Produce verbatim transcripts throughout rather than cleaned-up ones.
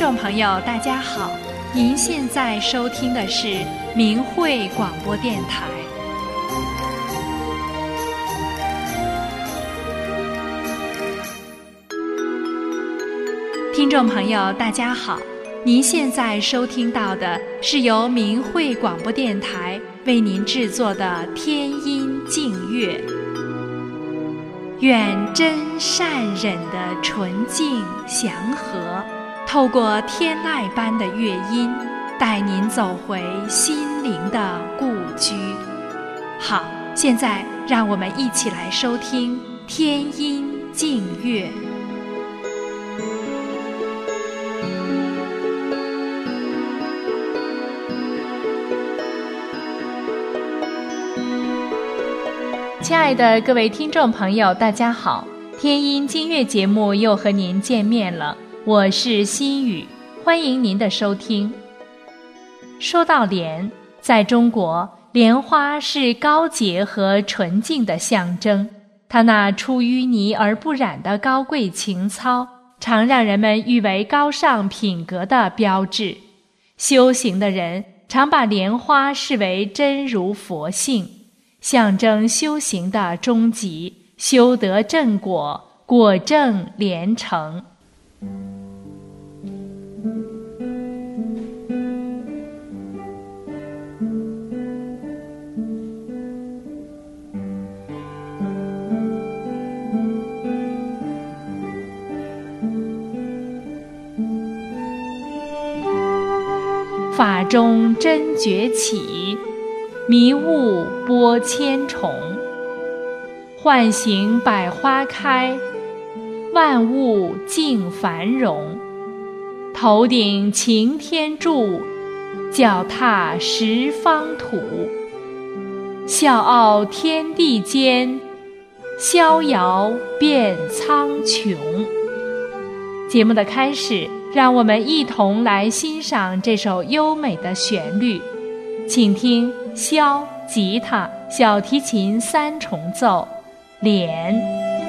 众朋友大家好，您现在收听的是明慧广播电台。听众朋友大家好，您现在收听到的是由明慧广播电台为您制作的天音净乐。愿真善忍的纯净祥和透过天籁般的乐音，带您走回心灵的故居。好，现在让我们一起来收听天音净乐。亲爱的各位听众朋友大家好，天音净乐节目又和您见面了，我是心雨，欢迎您的收听。说到莲，在中国，莲花是高洁和纯净的象征，它那出淤泥而不染的高贵情操，常让人们誉为高尚品格的标志。修行的人常把莲花视为真如佛性，象征修行的终极，修得正果，果证莲成。法中真觉起，迷雾拨千重，幻形百花开，万物尽繁荣。头顶擎天柱，脚踏十方土，笑傲天地间，逍遥遍苍穹。节目的开始，让我们一同来欣赏这首优美的旋律，请听箫、吉他、小提琴三重奏，莲。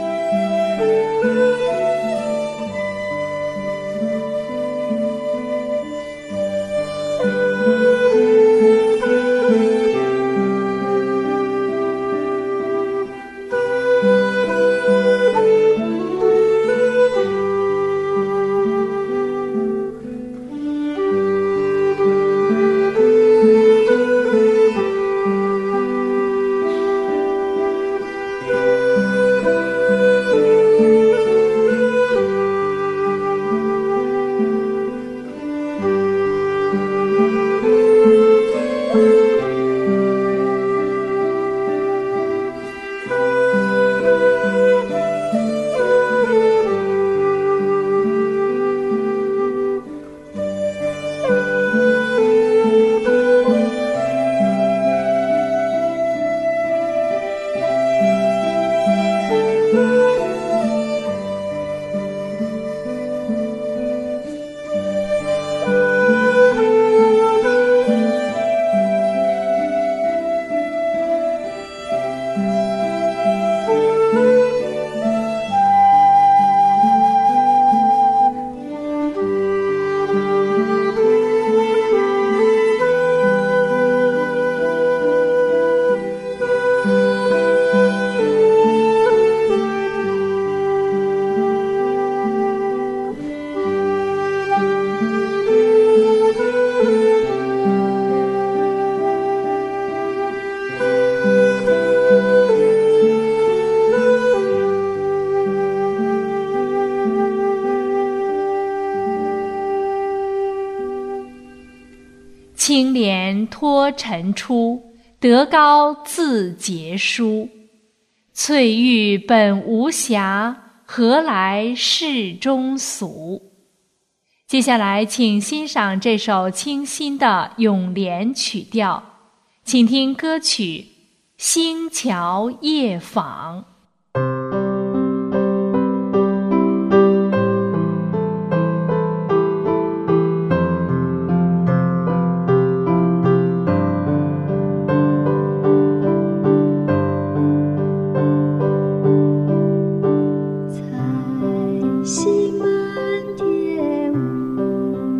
青莲脱尘出，德高自洁殊。翠玉本无瑕，何来世中俗？接下来请欣赏这首清新的咏莲曲调，请听歌曲《星桥夜访》。 彩溪满天雾，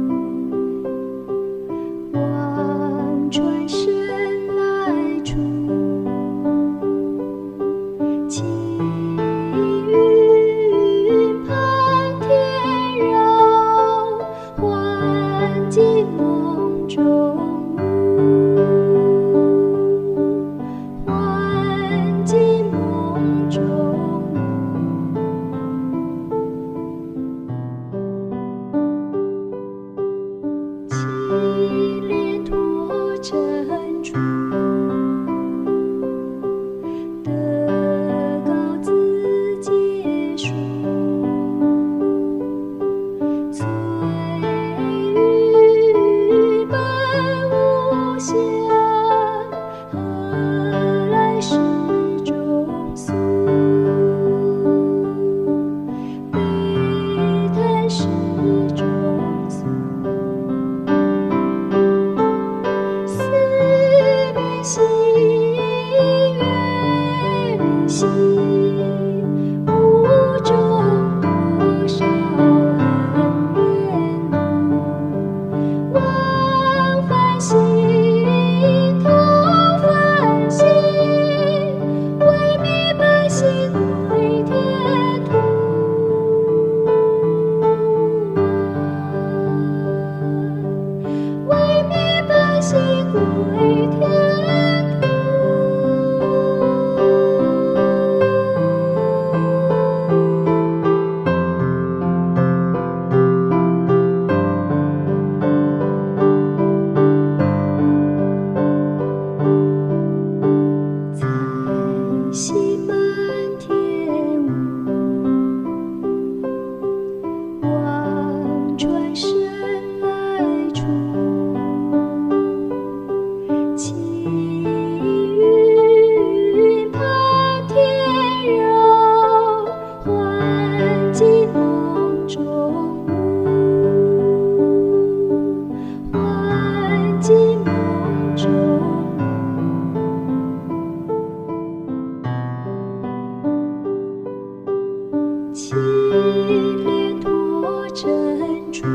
起列脱珍珠，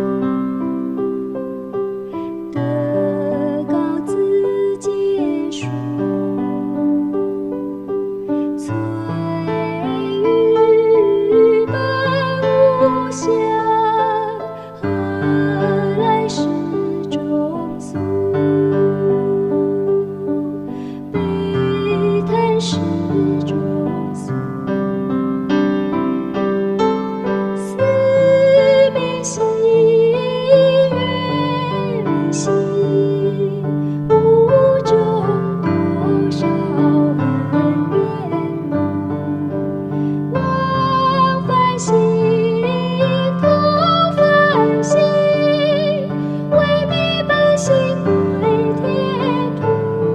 德高自结束，翠玉本无瑕，何来世中俗？悲叹世中俗。四面兮月明兮，无中多少恩怨母。往返兮同返兮，为觅本心归天途。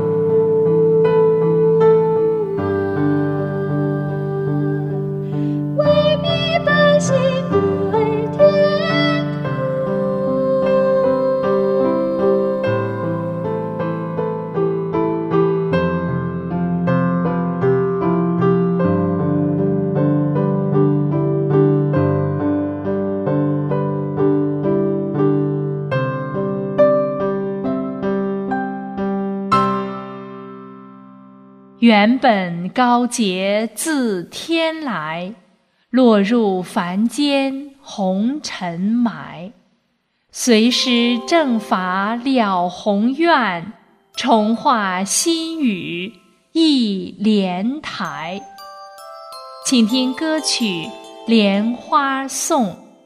为觅本心归天途。 原本高洁自天来，落入凡间红尘埋。随师正法了宏愿，重化心语忆莲台。请听歌曲《莲花颂》。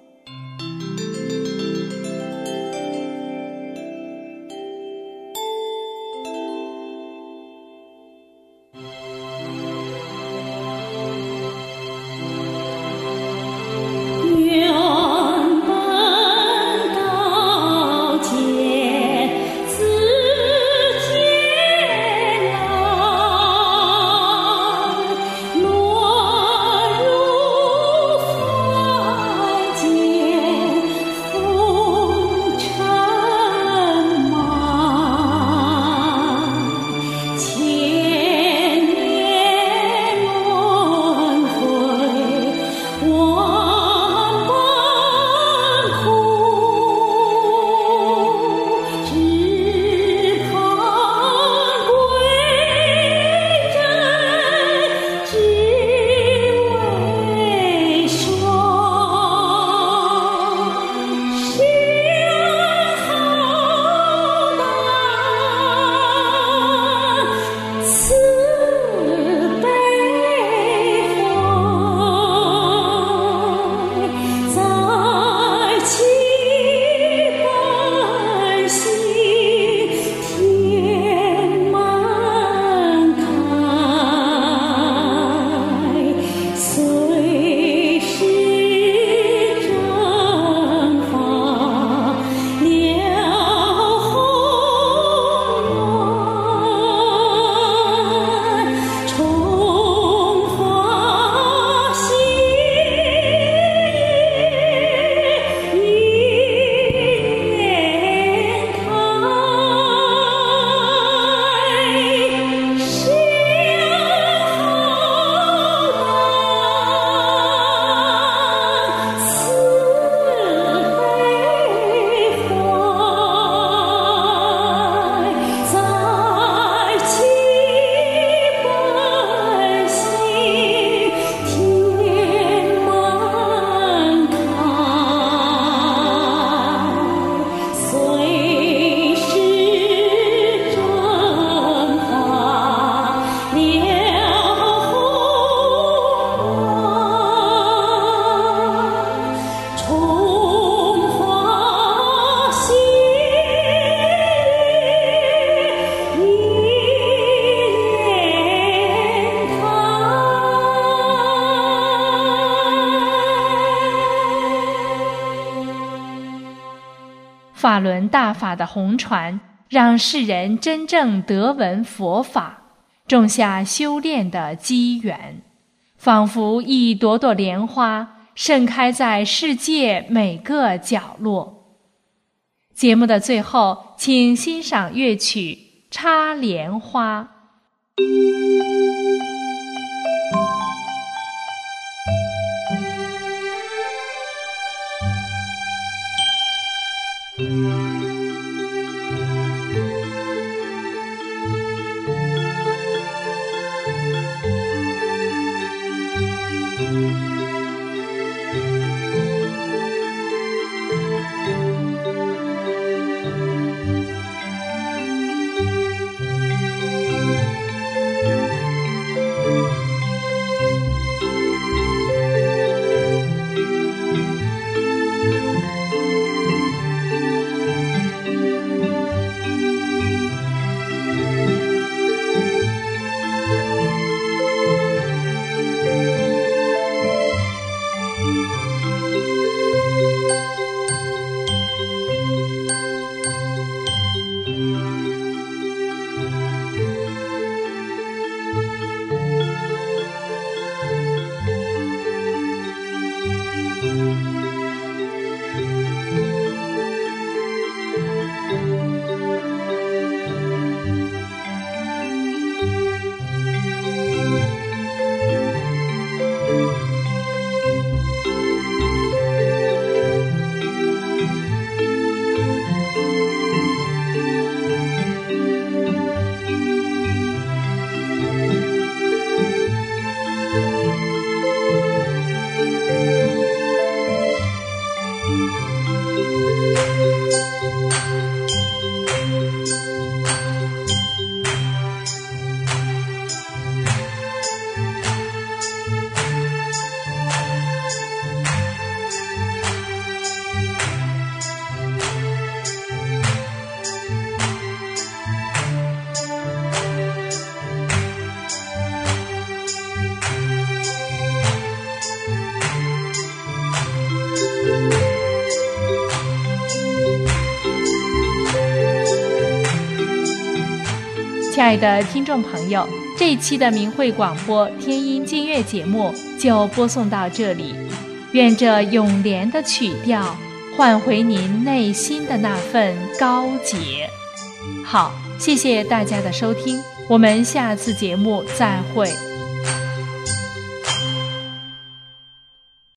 原本高洁自天来，落入凡间红尘埋。千年轮回，万般苦，只盼归真，只为双心浩荡，慈悲怀，在其本心天满开，随时正法了宏愿，重化心莲台。心浩荡，慈悲怀，在其本心天满开，随时正法了宏愿，重化心莲台。 法轮大法的红传，让世人真正得闻佛法，种下修炼的机缘，仿佛一朵朵莲花盛开在世界每个角落。节目的最后，请欣赏乐曲《插莲花》。 爱的听众朋友，这一期的明慧广播天音净乐节目就播送到这里，愿这咏莲的曲调唤回您内心的那份高洁。好，谢谢大家的收听，我们下次节目再会。